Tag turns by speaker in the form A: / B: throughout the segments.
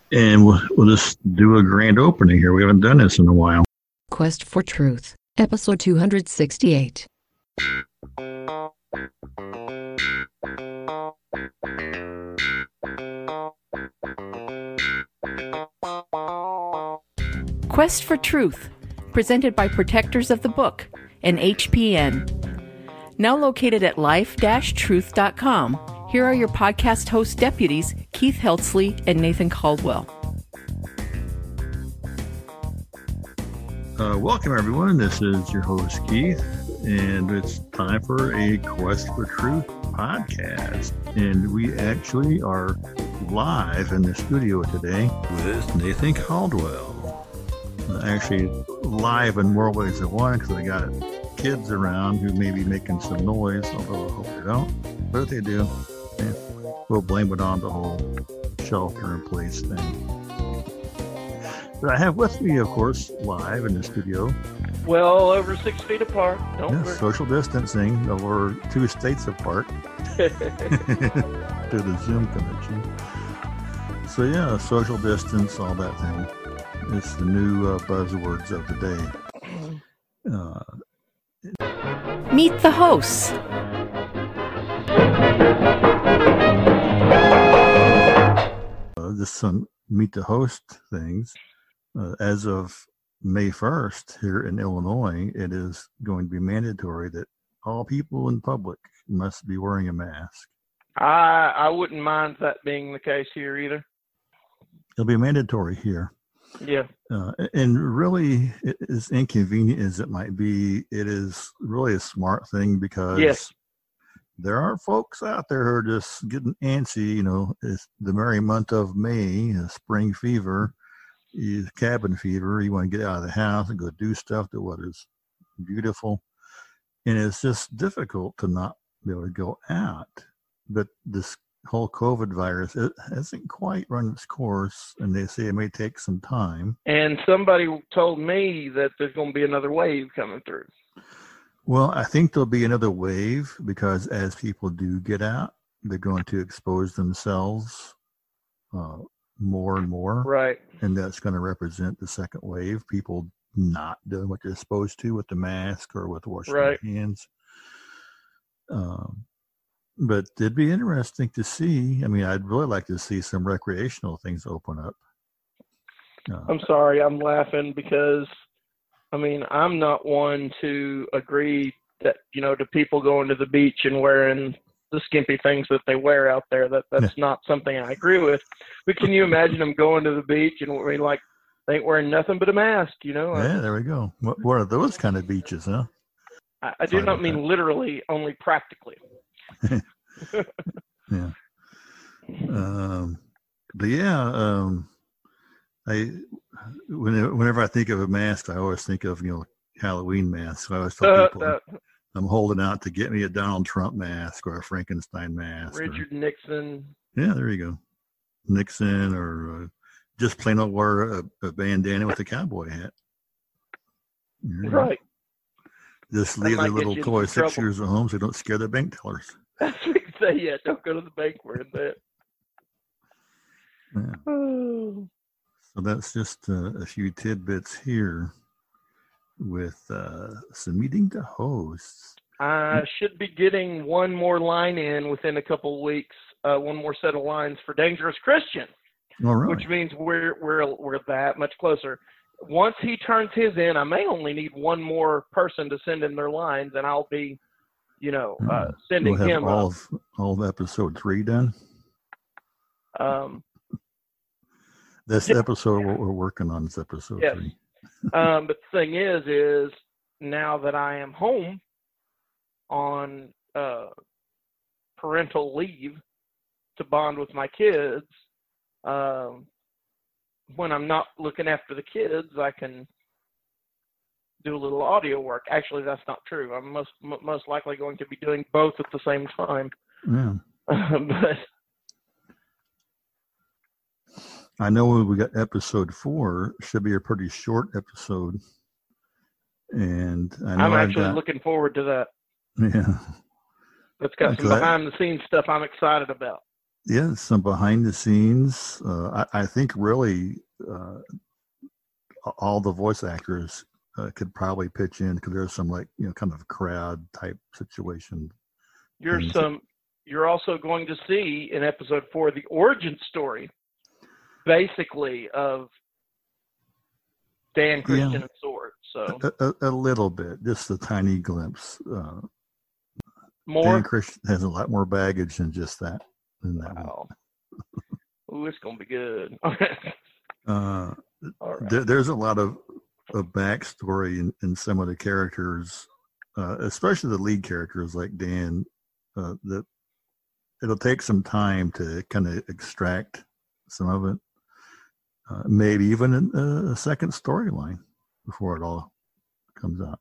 A: And we'll just do a grand opening here. We haven't done this in a while.
B: Quest for Truth, Episode 268.
C: Quest for Truth, presented by Protectors of the Book and HPN. Now located at life-truth.com, here are your podcast host deputies, Keith Heltsley and Nathan Caldwell.
A: Welcome, everyone. This is your host, Keith, and it's time for a Quest for Truth podcast. And we actually are live in the studio today with Nathan Caldwell. Actually, live in more ways than one, because I got kids around who may be making some noise, although I hope they don't. But if they do, we'll blame it on the whole shelter-in-place thing. But I have with me, of course, live in the studio.
D: Well, over 6 feet apart. Don't worry.
A: Social distancing over 2 states apart to the Zoom connection. So yeah, social distance, all that thing. It's the new buzzwords of the day.
C: Meet the hosts.
A: Just some meet the host things. As of May 1st here in Illinois, it is going to be mandatory that all people in public must be wearing a mask.
D: I wouldn't mind that being the case here either.
A: It'll be mandatory here.
D: Yeah.
A: And really, as inconvenient as it might be, it is really a smart thing because there are folks out there who are just getting antsy. You know, it's the merry month of May, spring fever, cabin fever. You want to get out of the house and go do stuff that what is beautiful. And it's just difficult to not be able to go out. But this whole COVID virus, it hasn't quite run its course, and they say it may take some time.
D: And somebody told me that there's going to be another wave coming through.
A: Well, I think there'll be another wave because as people do get out, they're going to expose themselves more and more.
D: Right.
A: And that's going to represent the second wave, people not doing what they're supposed to with the mask or with washing their hands. But it'd be interesting to see. I mean, I'd really like to see some recreational things open up.
D: I'm sorry, I'm laughing because, I mean, I'm not one to agree that, you know, to people going to the beach and wearing the skimpy things that they wear out there. That's not something I agree with. But can you imagine them going to the beach and they ain't wearing nothing but a mask, you know?
A: Yeah, there we go. What are those kind of beaches, huh?
D: I do not mean literally, only practically.
A: Yeah. But yeah, whenever I think of a mask, I always think of, Halloween masks. I always tell people I'm holding out to get me a Donald Trump mask or a Frankenstein mask.
D: Richard Nixon.
A: Yeah, there you go. Nixon, or just plain old wear a bandana with a cowboy hat.
D: Right.
A: Just leave the little toy 6 years at home so they don't scare the bank tellers.
D: That's what you say, yeah. Don't go to the bank wearing that.
A: Yeah.
D: Oh.
A: So that's just a few tidbits here with some meeting the hosts.
D: I should be getting one more line in within a couple of weeks. One more set of lines for Dangerous Christian, which means we're that much closer. Once he turns his in, I may only need one more person to send in their lines, and I'll be, sending
A: we'll have
D: him
A: all of episode 3 done. This episode what we're working on is episode 3.
D: But the thing is now that I am home on parental leave to bond with my kids, when I'm not looking after the kids, I can do a little audio work. Actually, that's not true. I'm most likely going to be doing both at the same time.
A: Yeah.
D: But
A: I know when we got episode 4, should be a pretty short episode. And I know
D: I'm actually looking forward to that.
A: Yeah.
D: That's got some behind the scenes stuff I'm excited about.
A: Yeah, some behind the scenes. I think really all the voice actors could probably pitch in because there's some kind of crowd type situation.
D: You're also going to see in episode 4 the origin story, basically, of Dan, Christian, and Sword. So
A: a little bit, just a tiny glimpse.
D: More.
A: Dan Christian has a lot more baggage than just that.
D: Wow. Ooh, it's gonna be good.
A: All
D: right.
A: There's a lot of backstory in some of the characters, especially the lead characters like Dan. That it'll take some time to kind of extract some of it. Maybe even a second storyline before it all comes out.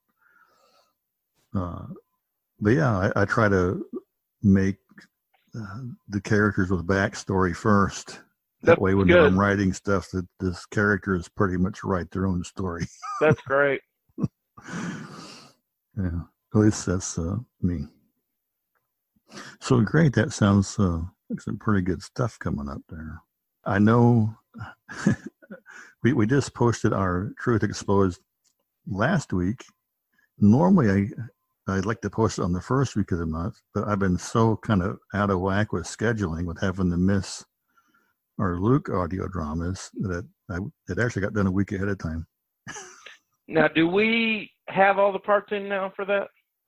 A: But yeah, I try to make the characters with backstory first. That way, when I'm writing stuff, that this character is pretty much write their own story.
D: That's great.
A: Yeah, at least that's me. So great. That sounds like some pretty good stuff coming up there. I know we just posted our Truth Exposed last week. Normally, I'd like to post it on the first week of the month, but I've been so kind of out of whack with scheduling, with having to miss our Luke audio dramas, that it actually got done a week ahead of time.
D: Now, do we have all the parts in now for that?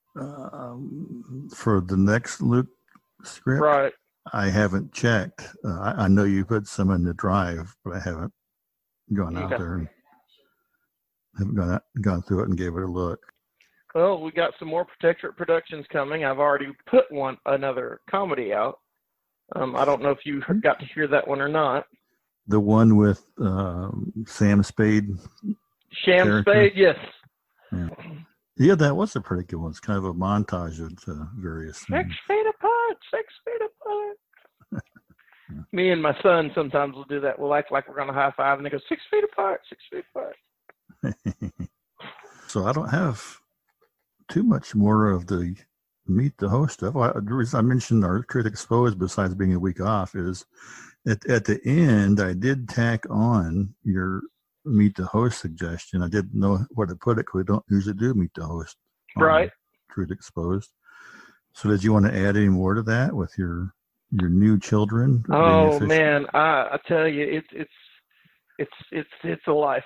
A: For the next Luke script?
D: Right.
A: I haven't checked. I know you put some in the drive, but I haven't gone out there and haven't gone through it and gave it a look.
D: Well, we got some more Protectorate Productions coming. I've already put another comedy out. I don't know if you got to hear that one or not.
A: The one with Sam Spade?
D: Sam Spade, yes.
A: Yeah, that was a pretty good one. It's kind of a montage of various things.
D: 6 feet apart, 6 feet apart. Me and my son sometimes will do that. We'll act like we're going to high five, and they go, 6 feet apart, 6 feet apart.
A: So I don't have too much more of the Meet the Host stuff. The reason I mentioned our Truth Exposed, besides being a week off, is at the end, I did tack on your Meet the Host suggestion. I didn't know where to put it because we don't usually do Meet the Host.
D: Right.
A: Truth Exposed. So did you want to add any more to that with your new children?
D: Oh man, I tell you, it's a life.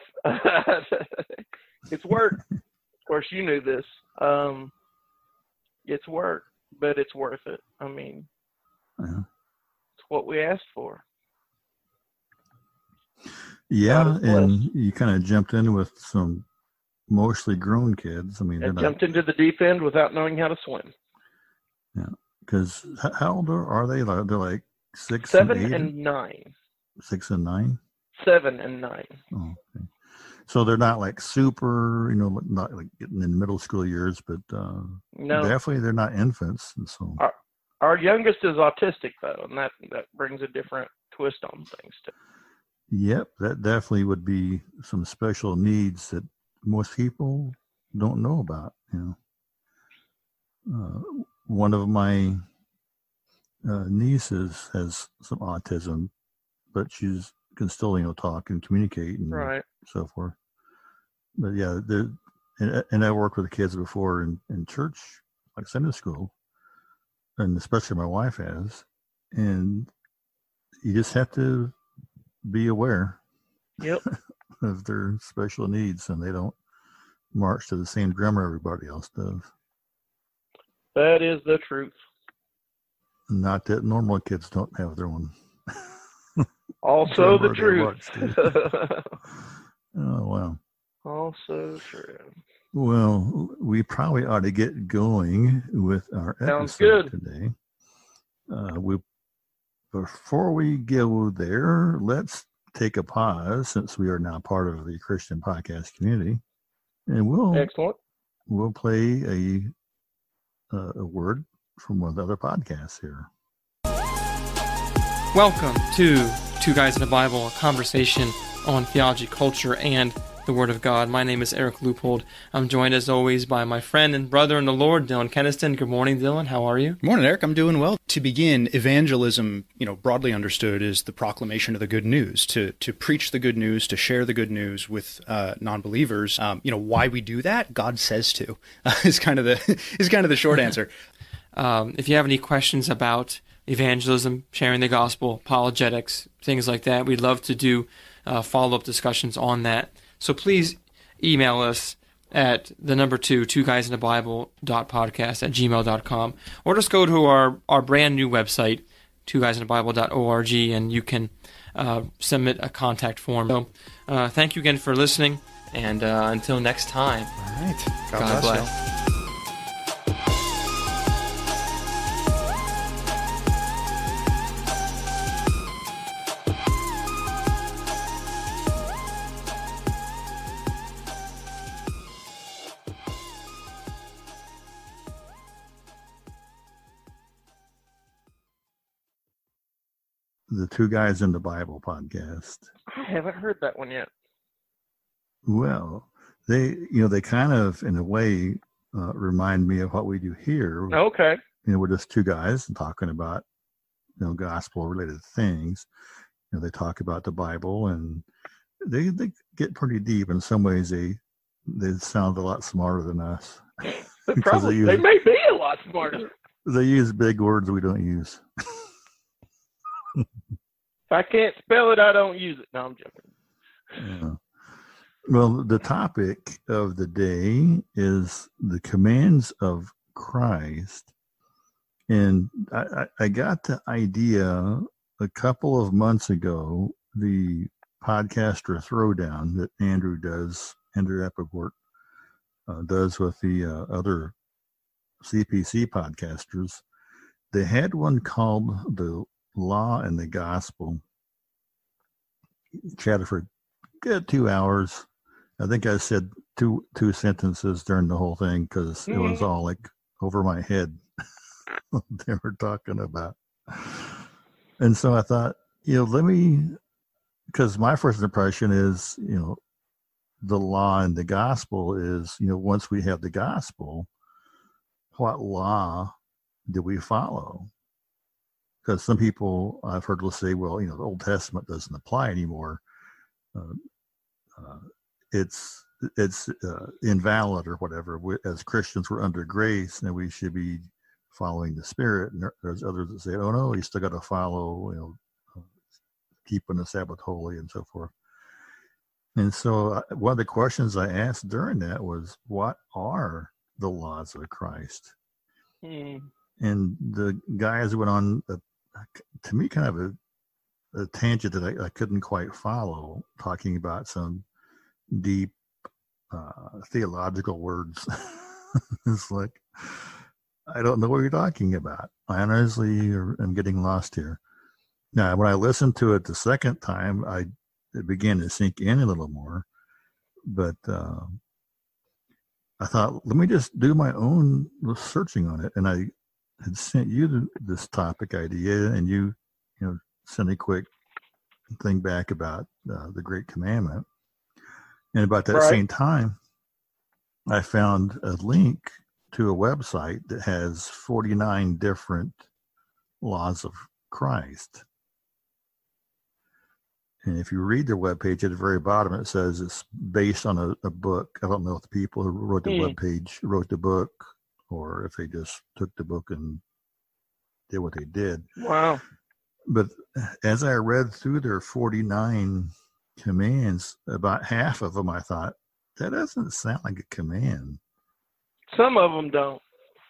D: It's work. Of course, you knew this. It's work, but it's worth it. I mean, it's what we asked for.
A: Yeah, and you kind of jumped in with some mostly grown kids. I mean,
D: I jumped into the deep end without knowing how to swim.
A: Yeah, because how old are they? They're like 6,
D: 7, and 9.
A: 6 and 9.
D: 7 and 9.
A: Oh, okay. So they're not like super, not like getting in middle school years, but
D: no,
A: definitely they're not infants. And so
D: our youngest is autistic though, and that brings a different twist on things too.
A: Yep, that definitely would be some special needs that most people don't know about. One of my nieces has some autism, but she can still, talk and communicate and so forth. But yeah, and I worked with kids before in church, like Sunday school, and especially my wife has, and you just have to be aware of their special needs, and they don't march to the same drummer everybody else does.
D: That is the truth.
A: Not that normal kids don't have their own.
D: Also the truth.
A: Oh, wow.
D: Also true.
A: Well, we probably ought to get going with our
D: episode
A: today. Before we go there, let's take a pause, since we are now part of the Christian podcast community, and we'll play a word from one of the other podcasts here.
E: Welcome to Two Guys in the Bible, a conversation on theology, culture, and the Word of God. My name is Eric Leupold. I'm joined as always by my friend and brother in the Lord, Dylan Keniston. Good morning, Dylan. How are you?
F: Good morning, Eric. I'm doing well. To begin, evangelism, broadly understood, is the proclamation of the good news, to preach the good news, to share the good news with non-believers. Why we do that? God says to, is kind of the short answer.
E: If you have any questions about evangelism, sharing the gospel, apologetics, things like that, we'd love to do follow-up discussions on that. So please email us at the number 2 guysinthebible.podcast@gmail.com, or just go to our brand new website, twoguysinthebible.org, and you can submit a contact form. So thank you again for listening, and until next time.
F: All right.
E: God bless.
A: The Two Guys in the Bible podcast.
D: I haven't heard that one yet.
A: Well, they kind of, in a way, remind me of what we do here.
D: Okay.
A: We're just two guys talking about, gospel-related things. They talk about the Bible, and they get pretty deep. In some ways, they sound a lot smarter than us.
D: They may be a lot smarter.
A: They use big words we don't use.
D: If I can't spell it, I don't use it. No, I'm joking.
A: Yeah. Well, the topic of the day is the commands of Christ. And I got the idea a couple of months ago, the podcaster throwdown that Andrew Epperport does with the other CPC podcasters. They had one called The Law and the Gospel. Chatted for a good 2 hours. I think I said two sentences during the whole thing because it was all like over my head they were talking about. And so I thought, because my first impression is, the law and the gospel is, once we have the gospel, what law do we follow? Because some people I've heard will say, well, the Old Testament doesn't apply anymore. It's invalid or whatever. As Christians, we're under grace, and we should be following the Spirit. And there's others that say, oh no, you still got to follow, keeping the Sabbath holy and so forth. And so one of the questions I asked during that was, what are the laws of Christ? And the guys went on, to me, kind of a tangent that I couldn't quite follow, talking about some deep theological words. It's like, I don't know what you're talking about. I honestly am getting lost here. Now, when I listened to it the second time, it began to sink in a little more. But I thought, let me just do my own searching on it. And I had sent you this topic idea, and you sent a quick thing back about the Great Commandment. And about that same time, I found a link to a website that has 49 different laws of Christ. And if you read their webpage, at the very bottom, it says it's based on a book. I don't know if the people who wrote the webpage wrote the book, or if they just took the book and did what they did.
D: Wow.
A: But as I read through their 49 commands, about half of them, I thought, that doesn't sound like a command.
D: Some of them don't.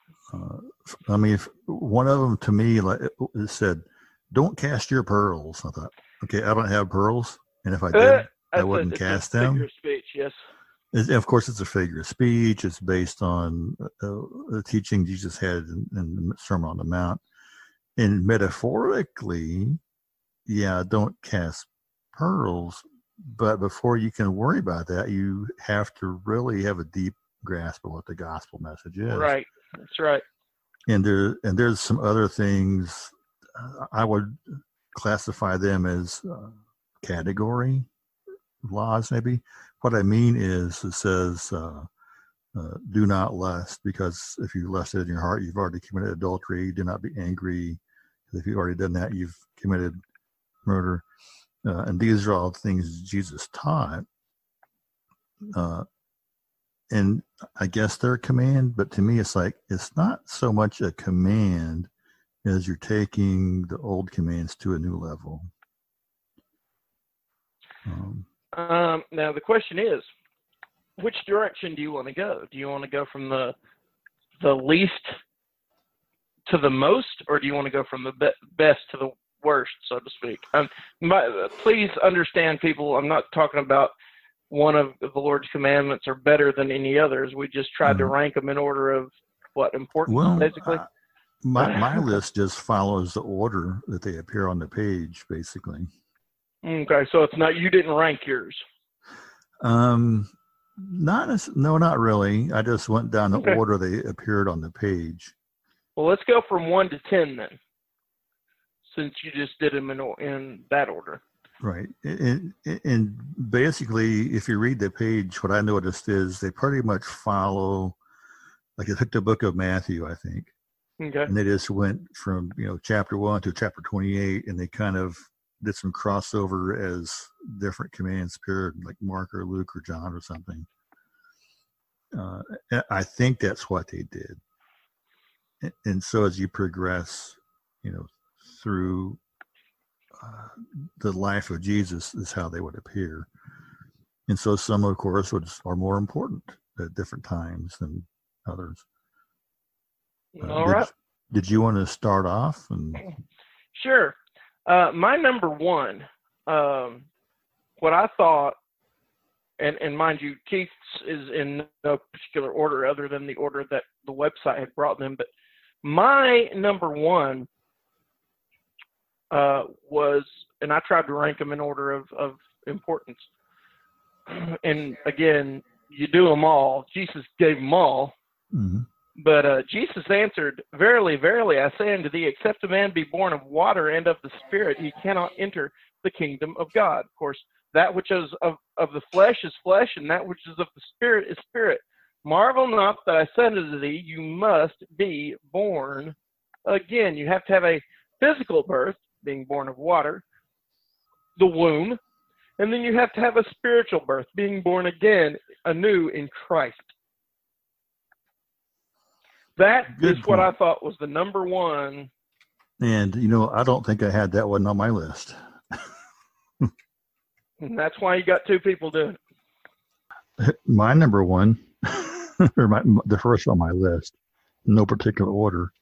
A: One of them to me, like it said, don't cast your pearls. I thought, okay, I don't have pearls, and if I did, I wouldn't cast them.
D: Figure of speech, yes.
A: Of course, it's a figure of speech. It's based on the teaching Jesus had in the Sermon on the Mount. And metaphorically, don't cast pearls. But before you can worry about that, you have to really have a deep grasp of what the gospel message is.
D: Right. That's right.
A: And there's some other things. I would classify them as category. laws, maybe. What I mean is, it says, do not lust, because if you lusted in your heart, you've already committed adultery. Do not be angry. If you've already done that, you've committed murder. And these are all things Jesus taught. And I guess they're a command, but to me, it's like, it's not so much a command as you're taking the old commands to a new level.
D: Now the question is, which direction do you want to go? Do you want to go from the least to the most, or do you want to go from the best to the worst, so to speak? Please understand, people, I'm not talking about one of the Lord's commandments are better than any others. We just tried to rank them in order of what importance, basically.
A: My list just follows the order that they appear on the page, basically.
D: Okay, so it's not, you didn't rank yours.
A: No, not really. I just went down the order they appeared on the page.
D: Well, let's go from 1 to 10 then, since you just did them in that order.
A: Right. And basically, if you read the page, what I noticed is they pretty much follow, like it took the book of Matthew, I think.
D: Okay.
A: And they just went from, chapter 1 to chapter 28, and they kind of did some crossover as different commands appeared, like Mark or Luke or John or something. I think that's what they did. And so as you progress, through the life of Jesus is how they would appear. And so some, of course, are more important at different times than others.
D: All right.
A: Did you want to start off?
D: Sure. My number one, what I thought, and mind you, Keith's is in no particular order other than the order that the website had brought them, but my number one was, and I tried to rank them in order of importance. And again, you do them all. Jesus gave them all.
A: Mm-hmm.
D: But Jesus answered, "Verily, verily, I say unto thee, except a man be born of water and of the Spirit, he cannot enter the kingdom of God." Of course, that which is of the flesh is flesh, and that which is of the Spirit is spirit. Marvel not that I said unto thee, you must be born again. You have to have a physical birth, being born of water, the womb, and then you have to have a spiritual birth, being born again, anew in Christ. That is what I thought was the number one.
A: And, I don't think I had that one on my list.
D: And that's why you got two people doing
A: it. My number one, or the first on my list, in no particular order,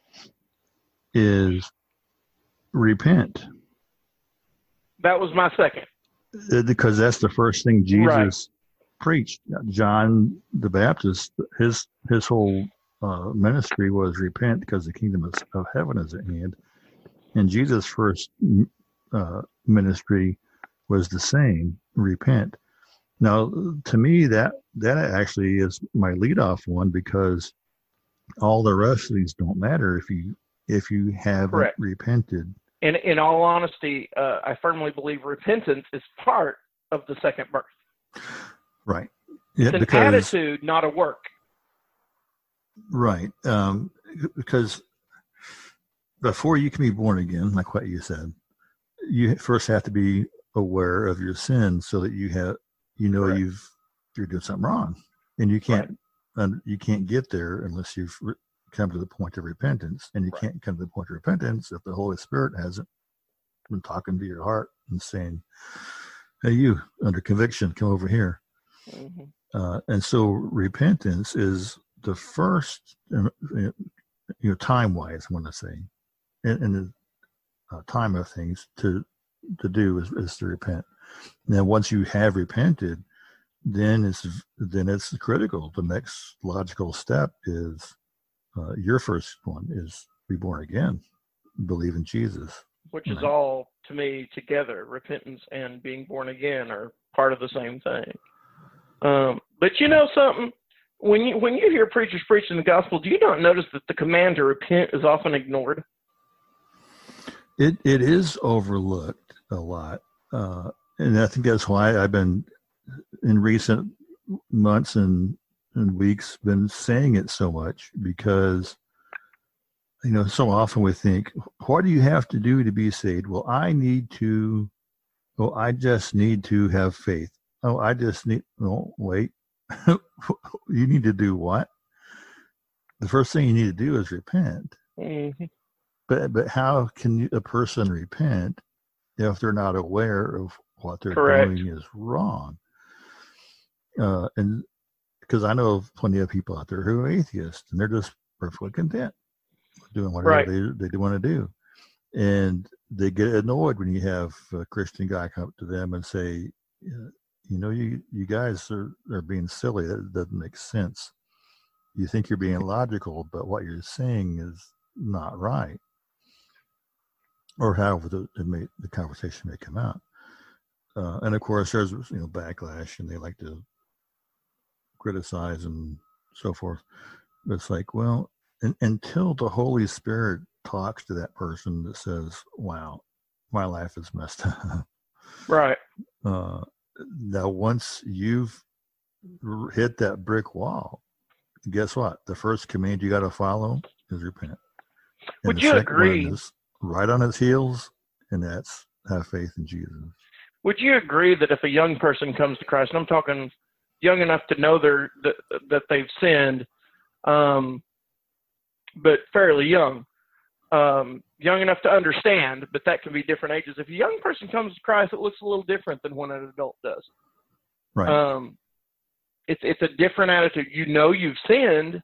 A: is repent.
D: That was my second.
A: Because that's the first thing Jesus preached. John the Baptist, his whole ministry was repent, because the kingdom of heaven is at hand. And Jesus' first ministry was the same, repent. Now, to me, that actually is my leadoff one, because all the rest of these don't matter if you haven't repented.
D: And in all honesty, I firmly believe repentance is part of the second birth.
A: Right.
D: It's an attitude, not a work.
A: Right. Because before you can be born again, like what you said, you first have to be aware of your sin, so that you're doing something wrong, and you can't get there unless you've come to the point of repentance. And you can't come to the point of repentance if the Holy Spirit hasn't been talking to your heart and saying, "Hey, you, under conviction, come over here." Mm-hmm. And so repentance is the first, time-wise, I want to say, in the time of things to do is to repent. Now, once you have repented, then it's critical. The next logical step is your first one is be born again, believe in Jesus,
D: which is all, to me, together. Repentance and being born again are part of the same thing. But you know something? When you hear preachers preaching the gospel, do you not notice that the command to repent is often ignored?
A: It is overlooked a lot. And I think that's why I've been in recent months and weeks been saying it so much, because so often we think, what do you have to do to be saved? Well, I just need to have faith. Wait. You need to do what? The first thing you need to do is repent.
D: Mm-hmm.
A: But how can a person repent if they're not aware of what they're
D: Correct.
A: doing is wrong? And because I know of plenty of people out there who are atheists, and they're just perfectly content doing whatever they want to do. And they get annoyed when you have a Christian guy come up to them and say, you guys are being silly. That doesn't make sense. You think you're being logical, but what you're saying is not right. Or however the conversation may come out. And of course, there's backlash, and they like to criticize and so forth. But it's like, well, until the Holy Spirit talks to that person that says, wow, my life is messed up.
D: Right.
A: Now, once you've hit that brick wall, guess what? The first command you got to follow is repent. And
D: Would you agree?
A: Is right on its heels, and that's have faith in Jesus.
D: Would you agree that if a young person comes to Christ, and I'm talking young enough to know that they've sinned, but fairly young enough to understand, but that can be different ages. If a young person comes to Christ, it looks a little different than when an adult does.
A: Right.
D: It's a different attitude. You've sinned,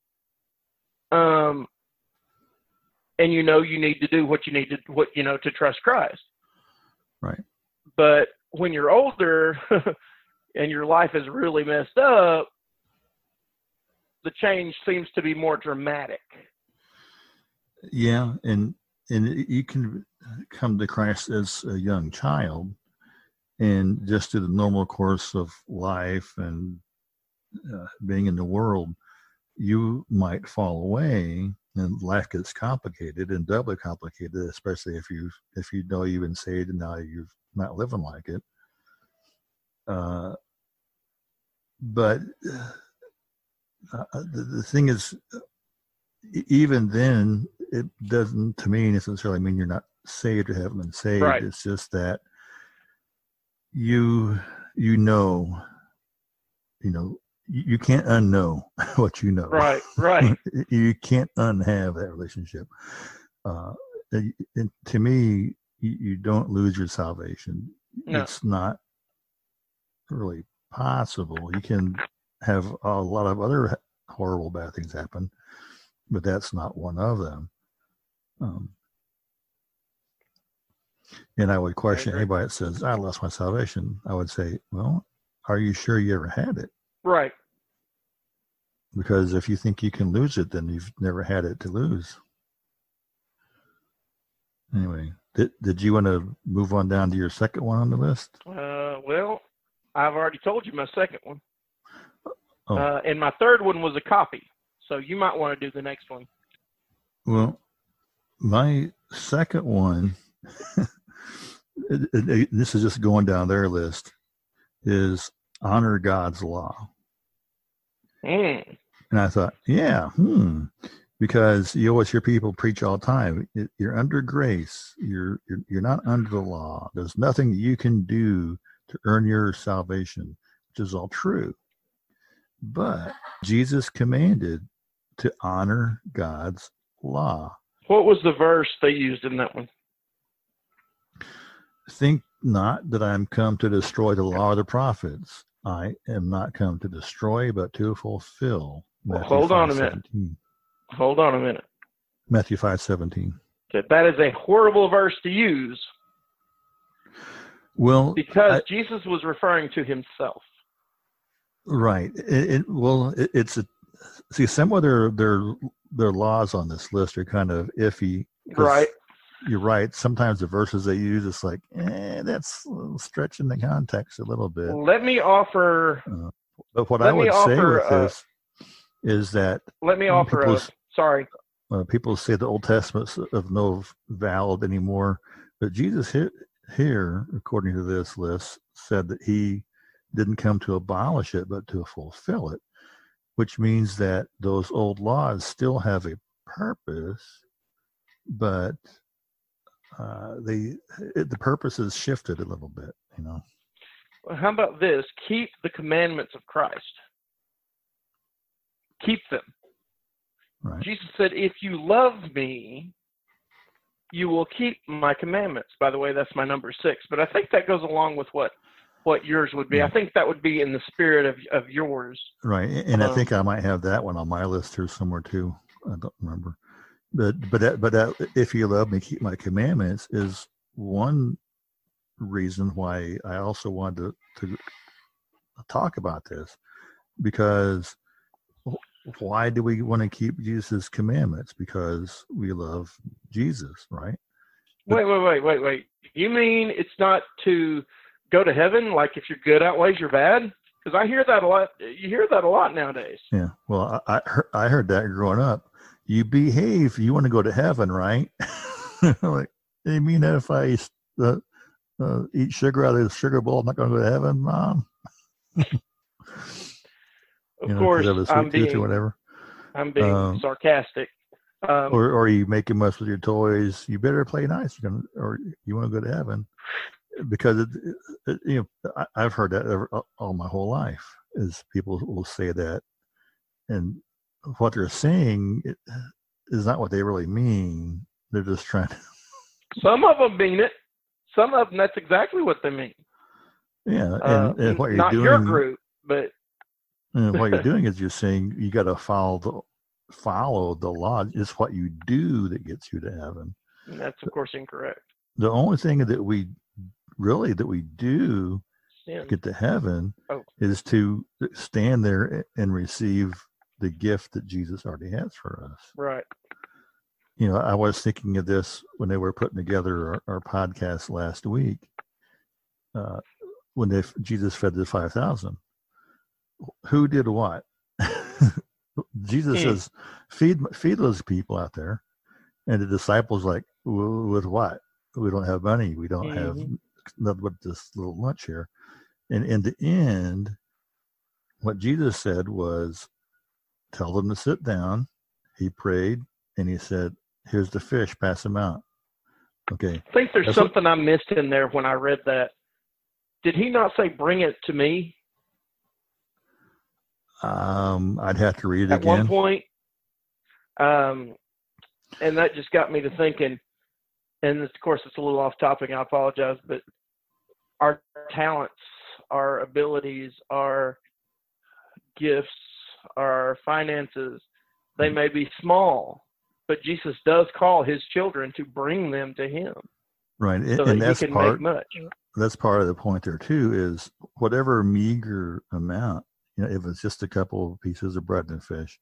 D: and you need to do what you need to trust Christ.
A: Right.
D: But when you're older and your life is really messed up, the change seems to be more dramatic.
A: Yeah, and you can come to Christ as a young child, and just through the normal course of life and being in the world, you might fall away, and life gets complicated and doubly complicated, especially if you you've been saved and now you're not living like it. But the thing is, even then, it doesn't, to me, necessarily mean you're not saved or haven't been saved.
D: Right.
A: It's just that you can't unknow what you know.
D: Right.
A: You can't unhave that relationship. And to me, you don't lose your salvation.
D: No.
A: It's not really possible. You can have a lot of other horrible bad things happen, but that's not one of them. And I would question anybody that says, I lost my salvation. I would say, well, are you sure you ever had it?
D: Right.
A: Because if you think you can lose it, then you've never had it to lose. Anyway, did you want to move on down to your second one on the list?
D: Well, I've already told you my second one.
A: Oh.
D: And my third one was a copy. So you might want to do the next one.
A: Well, my second one, this is just going down their list, is honor God's law. And I thought, because you always hear people preach all the time. You're under grace. You're not under the law. There's nothing that you can do to earn your salvation, which is all true. But Jesus commanded to honor God's law.
D: What was the verse they used in that one?
A: Think not that I am come to destroy the law of the prophets. I am not come to destroy, but to fulfill.
D: Hold on a minute.
A: Matthew 5:17.
D: That is a horrible verse to use.
A: Well,
D: because Jesus was referring to himself.
A: Right. See, some of their laws on this list are kind of iffy.
D: Right.
A: You're right. Sometimes the verses they use, it's like, that's stretching the context a little bit.
D: Let me offer.
A: But what I would say with this is that.
D: Let me offer. Sorry.
A: People say the Old Testament's of no valid anymore, but Jesus here, according to this list, said that he didn't come to abolish it, but to fulfill it, which means that those old laws still have a purpose, but the purpose is shifted a little bit,
D: Well, how about this? Keep the commandments of Christ. Keep them.
A: Right.
D: Jesus said, if you love me, you will keep my commandments. By the way, that's my number 6. But I think that goes along with what yours would be.
A: Yeah.
D: I think that would be in the spirit of yours.
A: Right. And I think I might have that one on my list here somewhere too. I don't remember. But if you love me, keep my commandments is one reason why I also wanted to talk about this, because why do we want to keep Jesus' commandments? Because we love Jesus, right?
D: Wait. You mean it's not to go to heaven, like if your good outweighs your bad? Because I hear that a lot. You hear that a lot nowadays.
A: Yeah. Well, I heard that growing up. You behave, you want to go to heaven, right? Like, you mean that if I eat sugar out of the sugar bowl, I'm not going to go to heaven, Mom?
D: Of course, I'm being sarcastic.
A: Or you make a mess with your toys. You better play nice, or you want to go to heaven, because I've heard that all my whole life. Is people will say that, and what they're saying is not what they really mean. They're just trying to.
D: Some of them mean it. Some of them, that's exactly what they mean.
A: Yeah, and what you're
D: not
A: doing,
D: your group, but
A: what you're doing is you're saying you got to follow the law. It's what you do that gets you to heaven.
D: And that's of course incorrect.
A: The only thing that we do to get to heaven is to stand there and receive the gift that Jesus already has for us.
D: Right.
A: I was thinking of this when they were putting together our podcast last week. When Jesus fed the 5,000, who did what? Jesus says, feed those people out there, and the disciples like, with what? We don't have money. We don't have nothing but this little lunch here. And in the end, what Jesus said was, tell them to sit down. He prayed and he said, here's the fish, pass them out. Okay.
D: I think there's something I missed in there when I read that. Did he not say, bring it to me?
A: I'd have to read it
D: at
A: again.
D: At one point. And that just got me to thinking, and of course it's a little off topic, I apologize, but our talents, our abilities, our gifts, our finances, they may be small, but Jesus does call his children to bring them to him.
A: Right.
D: So
A: and
D: that
A: that's
D: he can
A: part,
D: make much.
A: That's part of the point there too, is whatever meager amount, if it's just a couple of pieces of bread and fish.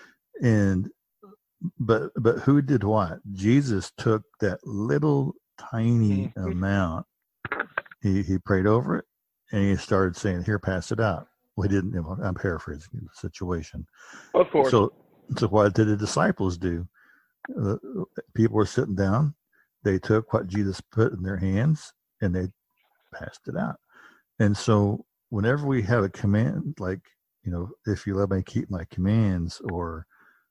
A: But who did what? Jesus took that little tiny amount. He prayed over it and he started saying, here, pass it out. Well, he didn't, I'm paraphrasing the situation.
D: Of course.
A: So what did the disciples do? People were sitting down. They took what Jesus put in their hands and they passed it out. And so whenever we have a command, like, if you love me, keep my commands, or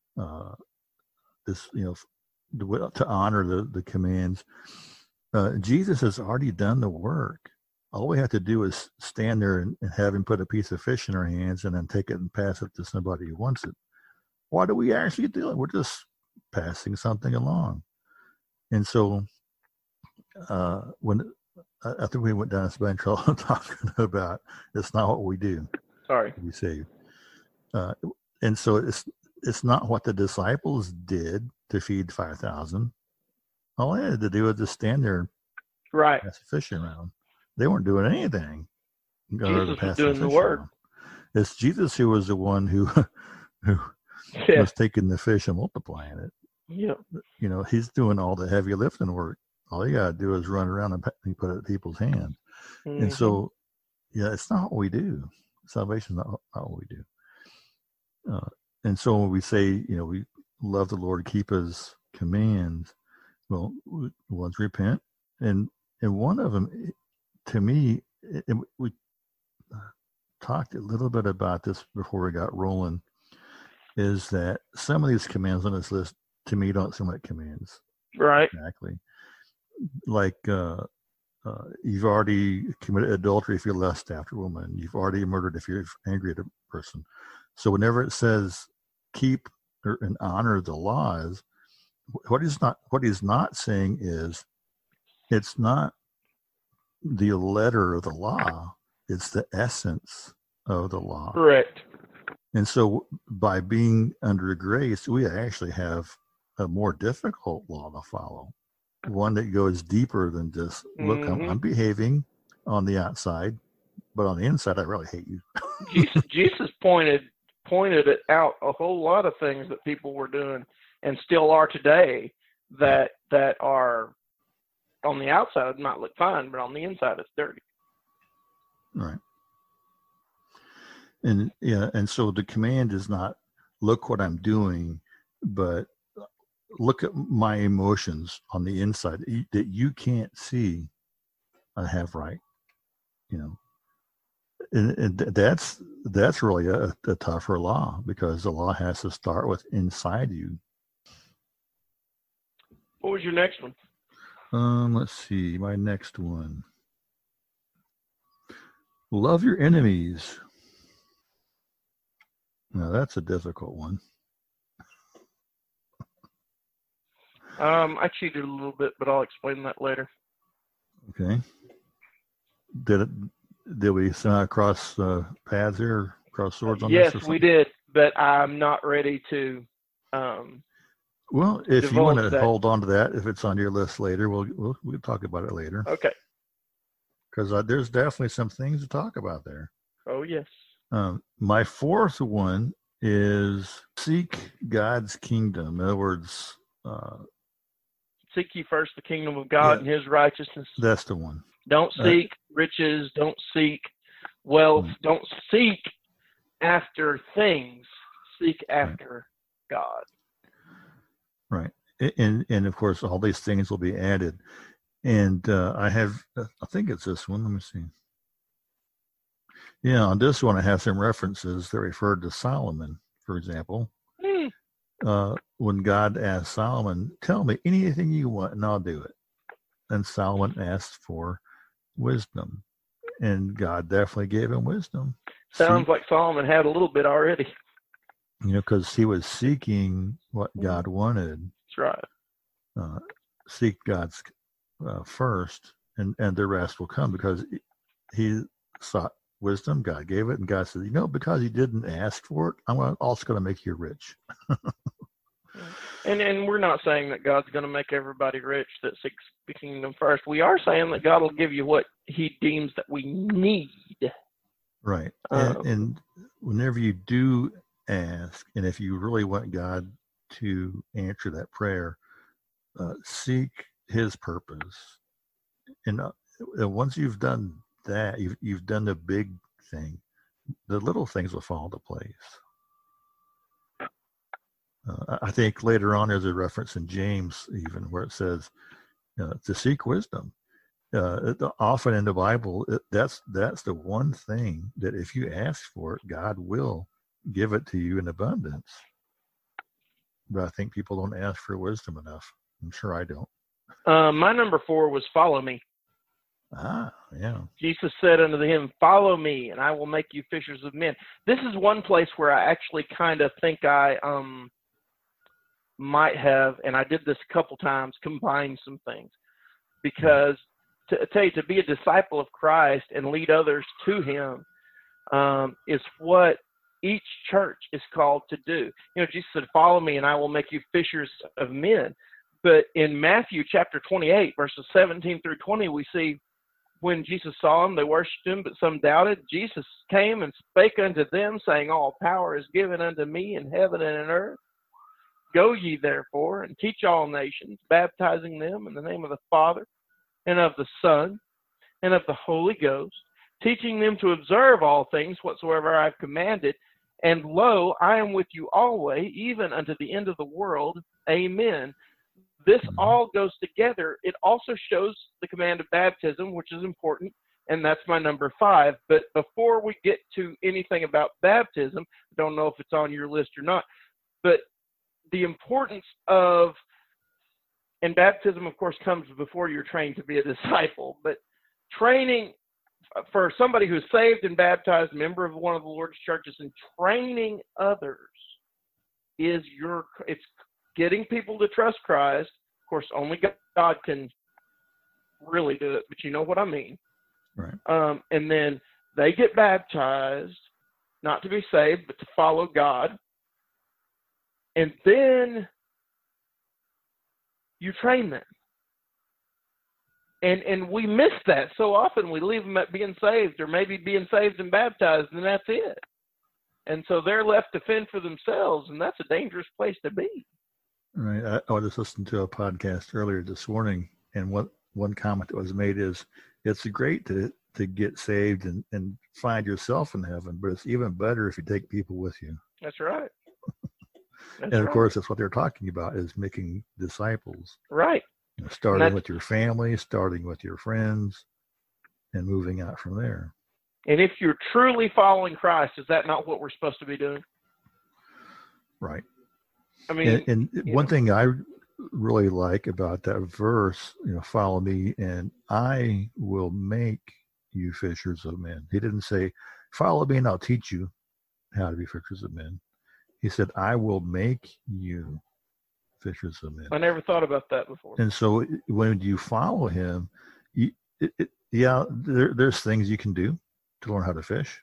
A: this, to honor the commands, Jesus has already done the work. All we have to do is stand there and have him put a piece of fish in our hands and then take it and pass it to somebody who wants it. What are we actually doing? We're just passing something along. And so when I think we went down this bench talking about it's not what we do.
D: Sorry.
A: We say. And so it's not what the disciples did to feed 5,000. All they had to do was just stand there and pass the fish around. They weren't doing anything.
D: Jesus was doing the work.
A: Around. It's Jesus who was the one who was taking the fish and multiplying it.
D: Yeah.
A: He's doing all the heavy lifting work. All you got to do is run around and put it in people's hands. Mm-hmm. And so, it's not what we do. Salvation is not what we do. And so when we say, we love the Lord, keep his commands, well, one's repent and And one of them, to me, we talked a little bit about this before we got rolling, is that some of these commands on this list, to me, don't seem like commands.
D: Right.
A: Exactly. Like, you've already committed adultery if you lust after a woman. You've already murdered if you're angry at a person. So whenever it says keep and honor the laws, what he's not saying is it's not the letter of the law, it's the essence of the law.
D: Correct.
A: And so by being under grace, we actually have a more difficult law to follow, one that goes deeper than just, look, I'm behaving on the outside, but on the inside, I really hate you.
D: Jesus pointed it out a whole lot of things that people were doing and still are today that are on the outside it might look fine, but on the inside it's dirty.
A: Right. And so the command is not look what I'm doing, but look at my emotions on the inside that you can't see. I have right, and that's really a tougher law, because the law has to start with inside you.
D: What was your next one?
A: Let's see. My next one. Love your enemies. Now that's a difficult one.
D: I cheated a little bit, but I'll explain that later.
A: Okay. Did we cross paths here, cross swords on this?
D: Yes, we did, but I'm not ready to.
A: Well, if you want to hold on to that, if it's on your list later, we'll talk about it later.
D: Okay.
A: Because there's definitely some things to talk about there.
D: Oh, yes.
A: My fourth one is seek God's kingdom. In other words,
D: seek ye first the kingdom of God and his righteousness.
A: That's the one.
D: Don't seek riches. Don't seek wealth. Don't seek after things. Seek after God. Right.
A: And of course, all these things will be added. And I think it's this one. Let me see. Yeah, on this one, I have some references that refer to Solomon, for example. When God asked Solomon, tell me anything you want and I'll do it. And Solomon asked for wisdom. And God definitely gave him wisdom.
D: Sounds like Solomon had a little bit already.
A: Because he was seeking what God wanted.
D: That's
A: right. Seek God's first, and the rest will come, because he sought wisdom. God gave it, and God said, because you didn't ask for it, I'm also going to make you rich.
D: And we're not saying that God's going to make everybody rich that seeks the kingdom first. We are saying that God will give you what he deems that we need.
A: Right. And whenever you do ask, and if you really want God to answer that prayer, seek his purpose. And once you've done that, you've done the big thing, the little things will fall into place. I think later on there's a reference in James even where it says to seek wisdom. Often in the Bible, that's the one thing that if you ask for it, God will give it to you in abundance. But I think people don't ask for wisdom enough. I'm sure I don't.
D: My number 4 was follow me.
A: Yeah.
D: Jesus said unto him, follow me, and I will make you fishers of men. This is one place where I actually kind of think I might have, and I did this a couple times, combined some things. Because to be a disciple of Christ and lead others to him is what each church is called to do. Jesus said, follow me and I will make you fishers of men. But in Matthew chapter 28, verses 17 through 20, we see when Jesus saw him, they worshipped him, but some doubted. Jesus came and spake unto them, saying, all power is given unto me in heaven and in earth. Go ye therefore and teach all nations, baptizing them in the name of the Father and of the Son and of the Holy Ghost, teaching them to observe all things whatsoever I have commanded. And lo, I am with you always, even unto the end of the world. Amen. this all goes together. It also shows the command of baptism, which is important, and that's my number 5. But before we get to anything about baptism, I don't know if it's on your list or not, but the importance of, and baptism, of course, comes before you're trained to be a disciple, but training for somebody who's saved and baptized, member of one of the Lord's churches, and training others it's getting people to trust Christ. Of course, only God can really do it, but you know what I mean.
A: Right.
D: And then they get baptized, not to be saved, but to follow God. And then you train them. And we miss that so often. We leave them at being saved, or maybe being saved and baptized, and that's it. And so they're left to fend for themselves, and that's a dangerous place to be.
A: Right. I was just listening to a podcast earlier this morning, and one comment that was made is, it's great to get saved and find yourself in heaven, but it's even better if you take people with you.
D: That's right.
A: And of course, that's what they're talking about, is making disciples.
D: Right.
A: Starting with your family, starting with your friends, and moving out from there.
D: And if you're truly following Christ, is that not what we're supposed to be doing?
A: Right.
D: I mean,
A: and one thing I really like about that verse, follow me and I will make you fishers of men. He didn't say, follow me and I'll teach you how to be fishers of men. He said, I will make you fishers of men.
D: I never thought about that before.
A: And so when you follow him, there's things you can do to learn how to fish.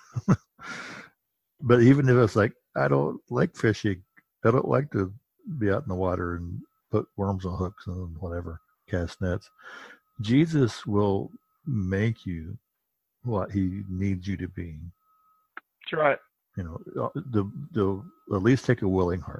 A: But even if it's like, I don't like fishing, I don't like to be out in the water and put worms on hooks and whatever, cast nets, Jesus will make you what he needs you to be.
D: That's right.
A: They'll at least take a willing heart.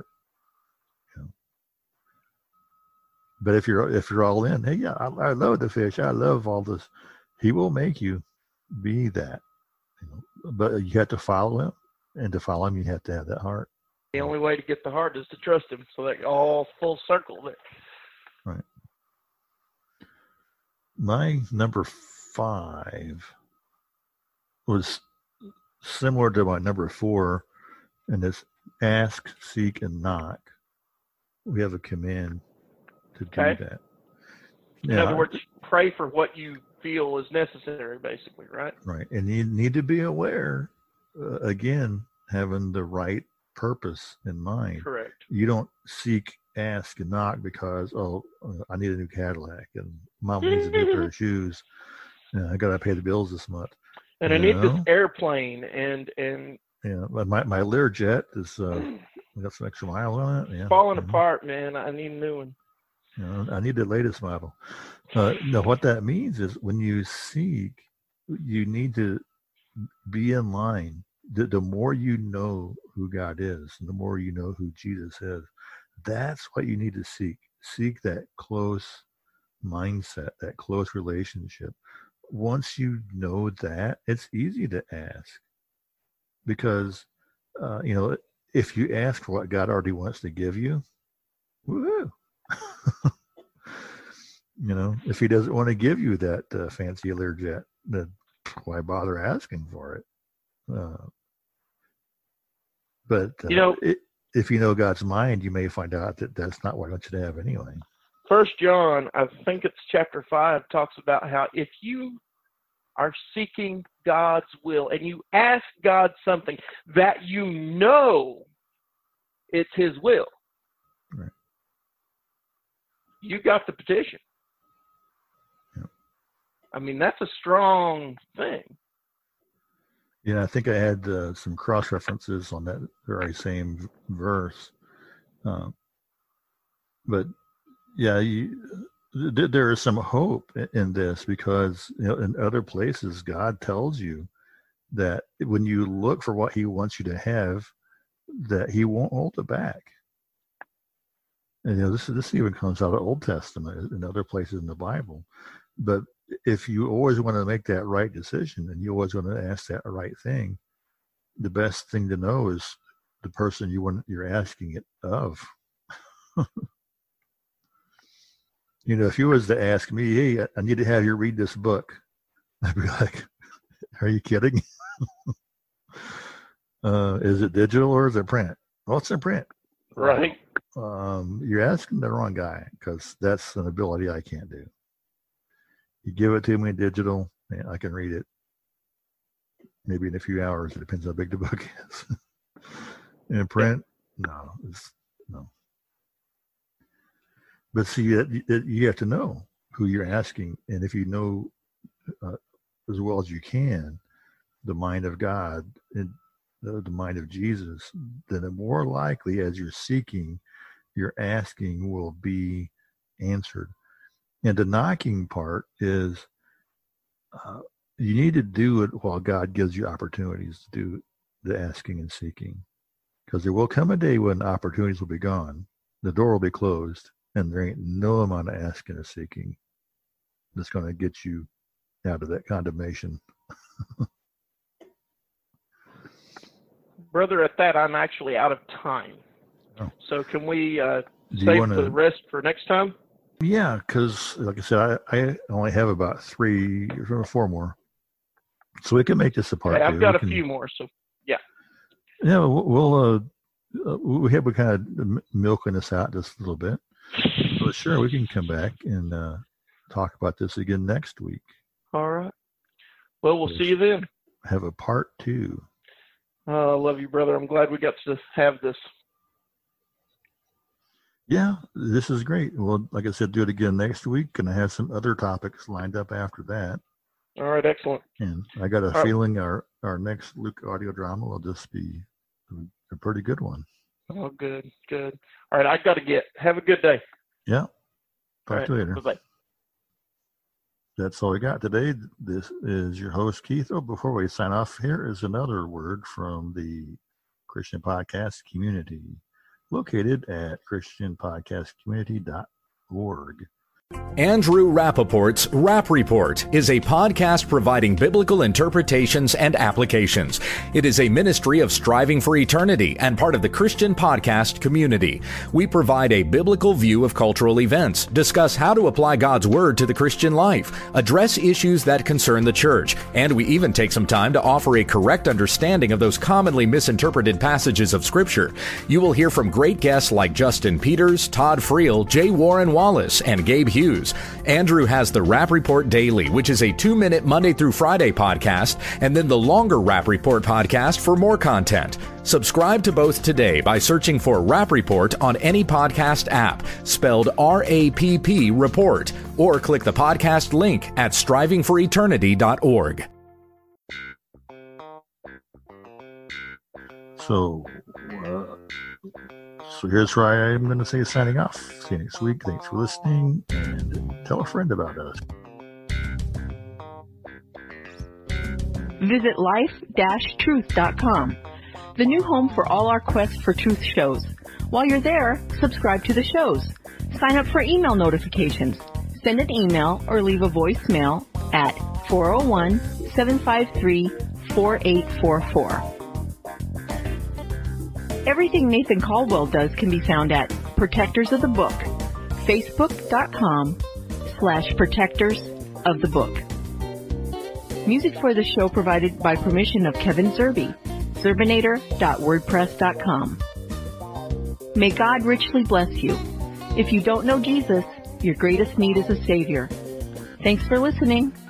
A: But if you're all in, hey, yeah, I love the fish, I love all this, he will make you be that. But you have to follow him, and to follow him, you have to have that heart.
D: The only way to get the heart is to trust him. So that all full circle there.
A: Right. My number 5 was similar to my number 4, and it's ask, seek, and knock. We have a command to do that.
D: In other words, pray for what you feel is necessary, basically, right?
A: Right. And you need to be aware, again, having the right purpose in mind.
D: Correct.
A: You don't seek, ask, and knock because, I need a new Cadillac, and Mom needs a new pair of shoes, and I got to pay the bills this month.
D: And I need this airplane, and
A: yeah, but my Learjet is got some extra miles on it. Yeah,
D: falling apart, man. I need a new one.
A: I need the latest model. No, what that means is when you seek, you need to be in line. The more you know who God is, and the more you know who Jesus is, that's what you need to seek. Seek that close mindset, that close relationship. Once you know that, it's easy to ask. Because, if you ask for what God already wants to give you, woohoo! If he doesn't want to give you that fancy Learjet, then why bother asking for it? But if you know God's mind, you may find out that that's not what I want you to have anyway.
D: 1 John, I think it's chapter 5, talks about how if you are seeking God's will and you ask God something that you know it's his will,
A: right,
D: you got the petition.
A: Yep.
D: I mean, that's a strong thing.
A: Yeah, I think I had some cross references on that very same verse. But yeah, there is some hope in this because in other places God tells you that when you look for what he wants you to have, that he won't hold it back. And this even comes out of Old Testament and other places in the Bible. But if you always want to make that right decision and you always want to ask that right thing, the best thing to know is the person you're asking it of. if you was to ask me, hey, I need to have you read this book, I'd be like, are you kidding? Is it digital or is it print? Well, it's in print.
D: Right.
A: You're asking the wrong guy, because that's an ability I can't do. You give it to me in digital, and I can read it. Maybe in a few hours. It depends how big the book is. In print, no. But see, you have to know who you're asking, and if you know as well as you can the mind of God and the mind of Jesus, then the more likely, as you're seeking, your asking will be answered. And the knocking part is you need to do it while God gives you opportunities to do the asking and seeking, because there will come a day when opportunities will be gone, the door will be closed, and there ain't no amount of asking or seeking that's going to get you out of that condemnation.
D: Brother, at that, I'm actually out of time.
A: Oh.
D: So can we save the rest for next time?
A: Yeah, because like I said, I only have about 3 or 4 more. So we can make this a part two.
D: I've got a few more, so yeah.
A: Yeah, we'll we kind of milking this out just a little bit. So sure, we can come back and talk about this again next week.
D: All right. Well, we'll see you then.
A: Have a part 2.
D: I love you, brother. I'm glad we got to have this.
A: Yeah, this is great. Well, like I said, do it again next week, and I have some other topics lined up after that.
D: All right, excellent.
A: And I got a feeling our next Luke audio drama will just be a pretty good one.
D: Oh, good. All right, I got to get. Have a good day.
A: Yeah. Talk to you later.
D: Bye-bye.
A: That's all we got today. This is your host, Keith. Oh, before we sign off, here is another word from the Christian Podcast Community, located at christianpodcastcommunity.org.
G: Andrew Rappaport's Rap Report is a podcast providing biblical interpretations and applications. It is a ministry of Striving for Eternity and part of the Christian Podcast Community. We provide a biblical view of cultural events, discuss how to apply God's Word to the Christian life, address issues that concern the church, and we even take some time to offer a correct understanding of those commonly misinterpreted passages of Scripture. You will hear from great guests like Justin Peters, Todd Friel, J. Warren Wallace, and Gabe Hughes. Andrew has the Rap Report Daily, which is a 2-minute Monday through Friday podcast, and then the longer Rap Report podcast for more content. Subscribe to both today by searching for Rap Report on any podcast app, spelled RAPP Report, or click the podcast link at strivingforeternity.org.
A: So here's where I'm going to say signing off. See you next week. Thanks for listening, and tell a friend about us.
C: Visit life-truth.com, the new home for all our Quest for Truth shows. While you're there, subscribe to the shows. Sign up for email notifications. Send an email or leave a voicemail at 401-753-4844. Everything Nathan Caldwell does can be found at Protectors of the Book, facebook.com/Protectors of the Book. Music for the show provided by permission of Kevin Zerby, zerbinator.wordpress.com. May God richly bless you. If you don't know Jesus, your greatest need is a Savior. Thanks for listening.